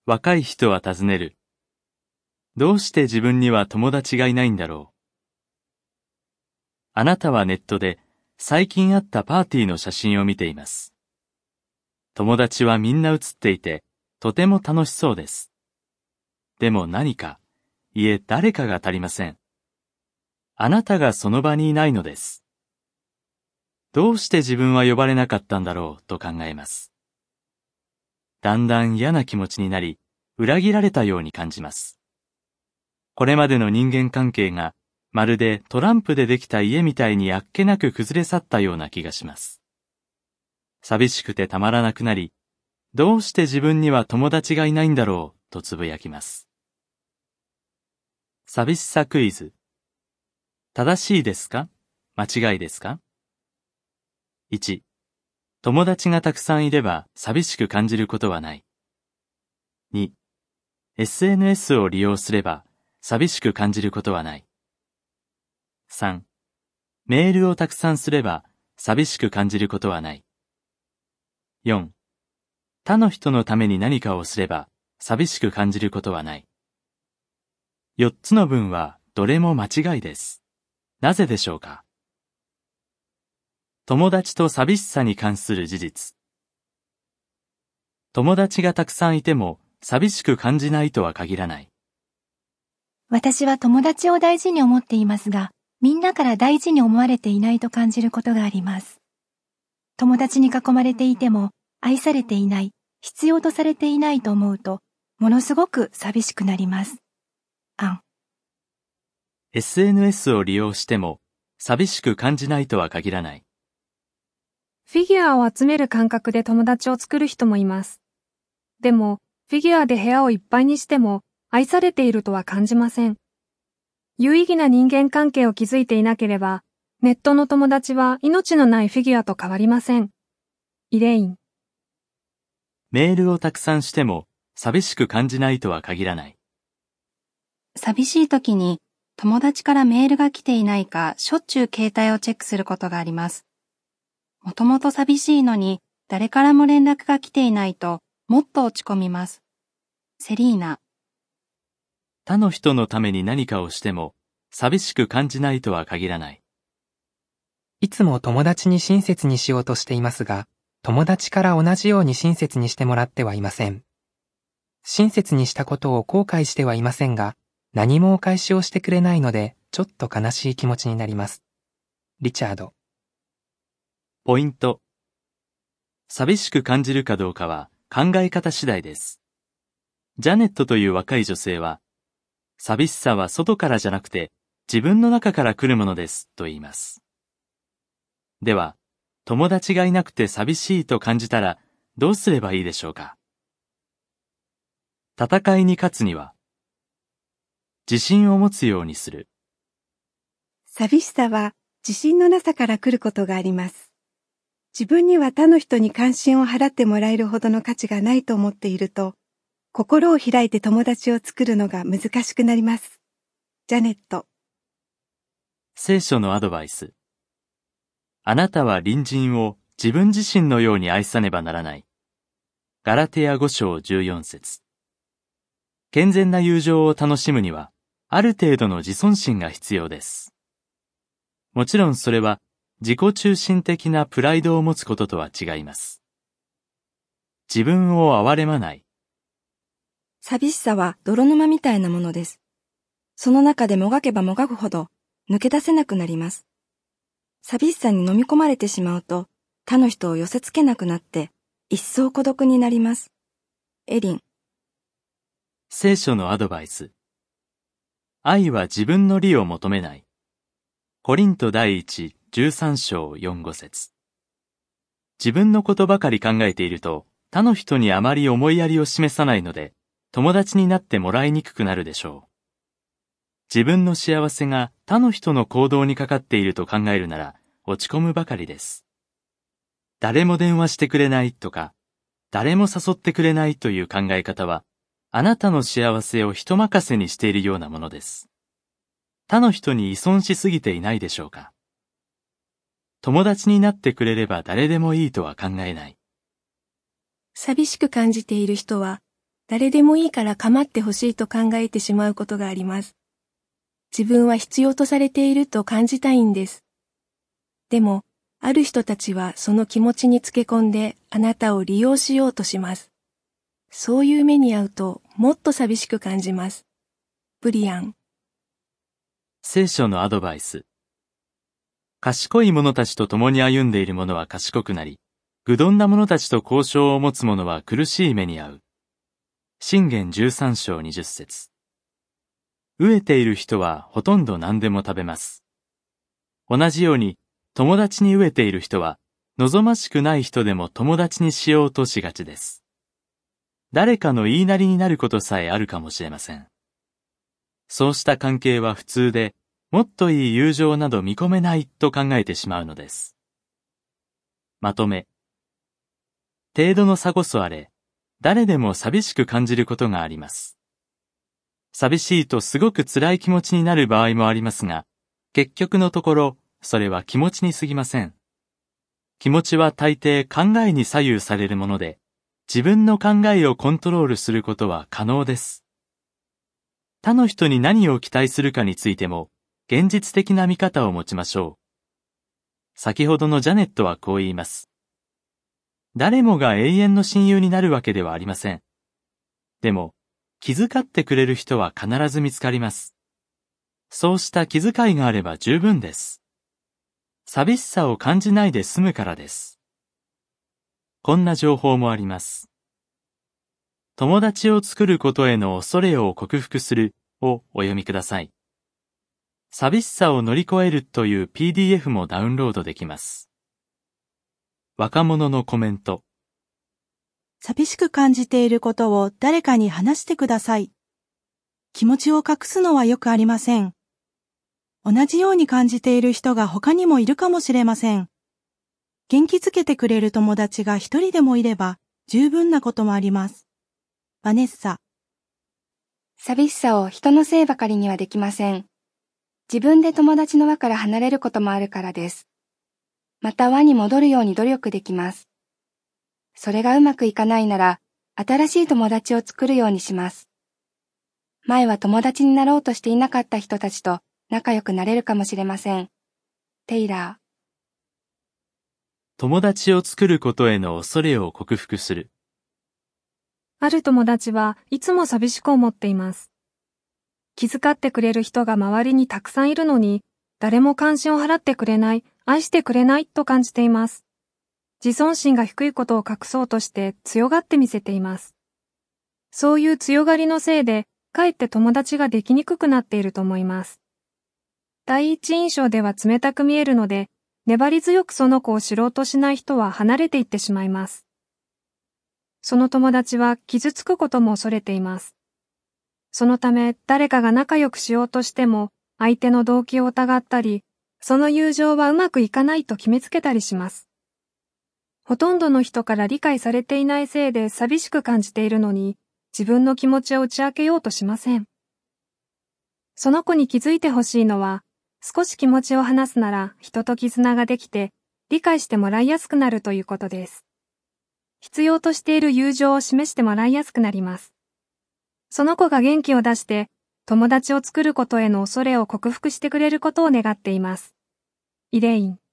若い人は尋ねる。どうして自分には友達がいないんだろう。あなたはネットで最近あったパーティーの写真を見ています。友達はみんな写っていて、とても楽しそうです。でも何か、いえ誰かが足りません。あなたがその場にいないのです。どうして自分は呼ばれなかったんだろうと考えます。だんだん嫌な気持ちになり、裏切られたように感じます。これまでの人間関係が、まるでトランプでできた家みたいにあっけなく崩れ去ったような気がします。寂しくてたまらなくなり、どうして自分には友達がいないんだろうとつぶやきます。寂しさクイズ。正しいですか？間違いですか？ 1. 友達がたくさんいれば寂しく感じることはない。2. SNS を利用すれば寂しく感じることはない。3. メールをたくさんすれば寂しく感じることはない。4. 他の人のために何かをすれば寂しく感じることはない。4つの文はどれも間違いです。なぜでしょうか？友達と寂しさに関する事実。友達がたくさんいても寂しく感じないとは限らない。 私は友達を大事に思っていますが、みんなから大事に思われていないと感じることがあります。友達に囲まれていても愛されていない、必要とされていないと思うと、ものすごく寂しくなります。 SNS を利用しても寂しく感じないとは限らない。 フィギュアを集める感覚で友達を作る人もいます。でも、フィギュアで部屋をいっぱいにしても愛されているとは感じません。有意義な人間関係を築いていなければ、ネットの友達は命のないフィギュアと変わりません。イレイン。 メールをたくさんしても寂しく感じないとは限らない。 寂しい時に友達からメールが来ていないかしょっちゅう携帯をチェックすることがあります。もともと寂しいのに誰からも連絡が来ていないともっと落ち込みます。セリーナ。 他の人のために何かをしても寂しく感じないとは限らない。 いつも友達に親切にしようとしていますが、友達から同じように親切にしてもらってはいません。親切にしたことを後悔してはいませんが、何もお返しをしてくれないので、ちょっと悲しい気持ちになります。リチャード。 ポイント。寂しく感じるかどうかは考え方次第です。ジャネットという若い女性は、寂しさは外からじゃなくて自分の中から来るものですと言います。では、友達がいなくて寂しいと感じたらどうすればいいでしょうか？戦いに勝つには、自信を持つようにする。 寂しさは自信のなさから来ることがあります。自分には他の人に関心を払ってもらえるほどの価値がないと思っていると、心を開いて友達を作るのが難しくなります。ジャネット。 聖書のアドバイス。あなたは隣人を自分自身のように愛さねばならない。ガラテヤ5章14節。健全な友情を楽しむには、ある程度の自尊心が必要です。もちろんそれは、自己中心的なプライドを持つこととは違います。自分を憐れまない。 寂しさは泥沼みたいなものです。その中でもがけばもがくほど抜け出せなくなります。寂しさに飲み込まれてしまうと他の人を寄せつけなくなって一層孤独になります。エリン。 聖書のアドバイス。愛は自分の利を求めない。コリント第一13章4、5節。自分のことばかり考えていると他の人にあまり思いやりを示さないので友達になってもらいにくくなるでしょう。自分の幸せが他の人の行動にかかっていると考えるなら落ち込むばかりです。誰も電話してくれないとか、誰も誘ってくれないという考え方は、あなたの幸せを人任せにしているようなものです。他の人に依存しすぎていないでしょうか。友達になってくれれば誰でもいいとは考えない。 寂しく感じている人は、 誰でもいいから構ってほしいと考えてしまうことがあります。自分は必要とされていると感じたいんです。でも、ある人たちはその気持ちにつけ込んであなたを利用しようとします。そういう目に遭うともっと寂しく感じます。ブリアン。 聖書のアドバイス。賢い者たちと共に歩んでいる者は賢くなり、愚鈍な者たちと交渉を持つ者は苦しい目に遭う。箴言13章20節。飢えている人はほとんど何でも食べます。同じように、友達に飢えている人は、望ましくない人でも友達にしようとしがちです。誰かの言いなりになることさえあるかもしれません。そうした関係は普通で、もっといい友情など見込めないと考えてしまうのです。まとめ。程度の差こそあれ、誰でも寂しく感じることがあります。寂しいとすごく辛い気持ちになる場合もありますが、結局のところ、それは気持ちに過ぎません。気持ちは大抵考えに左右されるもので、自分の考えをコントロールすることは可能です。他の人に何を期待するかについても、現実的な見方を持ちましょう。先ほどのジャネットはこう言います。誰もが永遠の親友になるわけではありません。でも、気遣ってくれる人は必ず見つかります。そうした気遣いがあれば十分です。寂しさを感じないで済むからです。こんな情報もあります。友達を作ることへの恐れを克服するをお読みください。寂しさを乗り越えるという PDF もダウンロードできます。若者のコメント。 寂しく感じていることを誰かに話してください。気持ちを隠すのはよくありません。同じように感じている人が他にもいるかもしれません。元気づけてくれる友達が一人でもいれば十分なこともあります。バネッサ。 寂しさを人のせいばかりにはできません。自分で友達の輪から離れることもあるからです。また輪に戻るように努力できます。それがうまくいかないなら、新しい友達を作るようにします。前は友達になろうとしていなかった人たちと仲良くなれるかもしれません。テイラー。 友達を作ることへの恐れを克服する。 ある友達はいつも寂しく思っています。気遣ってくれる人が周りにたくさんいるのに、誰も関心を払ってくれない、愛してくれないと感じています。自尊心が低いことを隠そうとして強がってみせています。そういう強がりのせいで、かえって友達ができにくくなっていると思います。第一印象では冷たく見えるので、粘り強くその子を知ろうとしない人は離れていってしまいます。その友達は傷つくことも恐れています。そのため誰かが仲良くしようとしても、相手の動機を疑ったり、その友情はうまくいかないと決めつけたりします。ほとんどの人から理解されていないせいで寂しく感じているのに、自分の気持ちを打ち明けようとしません。その子に気づいてほしいのは、少し気持ちを話すなら人と絆ができて、理解してもらいやすくなるということです。必要としている友情を示してもらいやすくなります。その子が元気を出して、友達を作ることへの恐れを克服してくれることを願っています。イレイン。